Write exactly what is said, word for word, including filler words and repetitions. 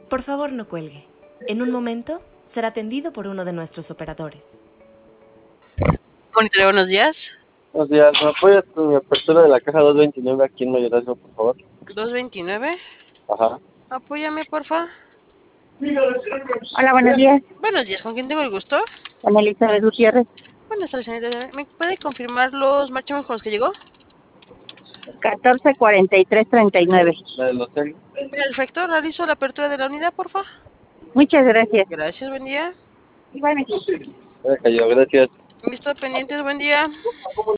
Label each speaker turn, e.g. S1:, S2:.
S1: Por favor, no cuelgue. En un momento será atendido por uno de nuestros operadores.
S2: Monitoreo, buenos días.
S3: Buenos días, ¿me apoyas con mi apertura de la caja doscientos veintinueve aquí en Mayorazgo, por favor?
S2: doscientos veintinueve.
S3: Ajá.
S2: Apóyame, porfa.
S4: Hola, buenos días.
S2: Buenos días, ¿con quién tengo el gusto?
S4: Con Elizabeth Gutiérrez.
S2: Buenas tardes, señorita. ¿Me puede confirmar los marchamos con los que llegó?
S4: catorce cuarenta y tres treinta y nueve.
S3: La del hotel.
S2: Perfecto, realizo la apertura de la unidad, porfa.
S4: Muchas gracias.
S2: Gracias, buen día.
S4: Igualmente.
S3: Ya cayó, gracias.
S2: Listo, pendientes, buen día.